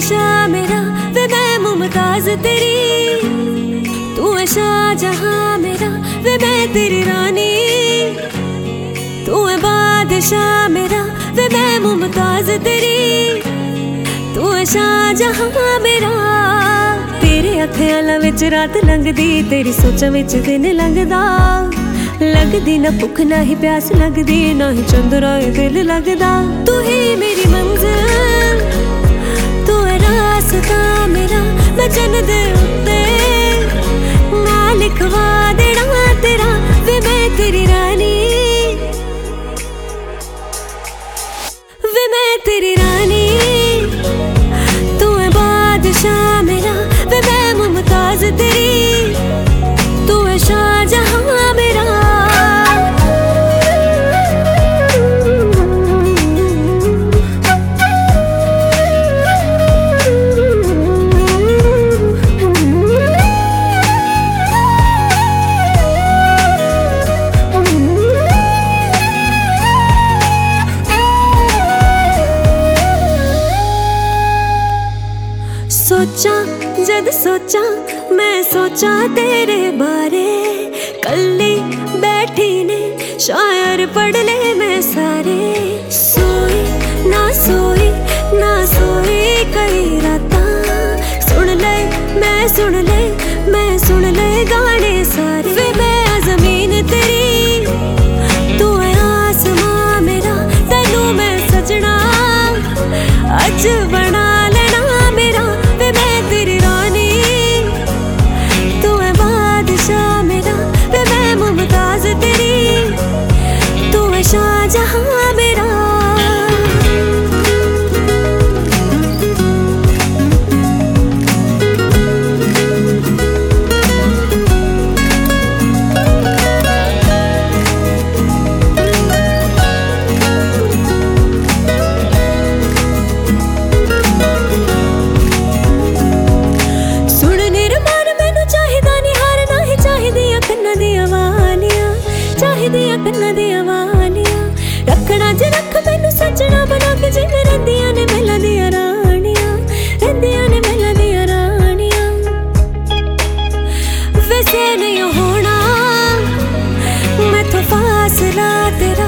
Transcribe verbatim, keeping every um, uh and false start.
बादशाह मेरा वे मैं मुमताज तेरी, तू है शाहजहां मेरा वे मैं तेरी रानी। तू है बादशाह मेरा वे मैं मुमताज तेरी, तू है शाहजहां मेरा। तेरे अखियां विच रात लंघदी, तेरी सोचां विच दिन लंघदा। लगदी ना भुख ना ही प्यास लगदी, ना ही चंद्रा दिल लगदा। तू ही मेरी मंजिल, तू है रास्ता मेरा, मैं जन्नत दे उत्ते ना लिखवा देना तेरा वे मैं तेरी रानी, वे मैं तेरी रानी। तू है बादशाह मेरा वे मैं मुमताज तेरी, तू है शाहजहां मेरा। सोचा जद सोचा मैं सोचा तेरे बारे, कल्ली बैठी ने शायर पढ़ ले मैं सारे। सोई ना सोई ना सोई कई रातां, सुन ले मैं सुन ले मैं सुन ले गाने सारे। वे मैं जमीन तेरी, तू है आसमां मेरा, तैनू मैं सजना अज बना लेना मेरा वे मैं तेरी रानी। तू है बादशाह मेरा वे मैं मुमताज तेरी, तू है शाहजहां मेरा। कन्ना दिया वालियां रखना च रख मैनू सजना बना के, जिवें रहिंदियां ने महलां दियां राणियां, रहिंदियां ने महलां दियां राणियां। वैसे नहीं होना मैथों फासला तेरा,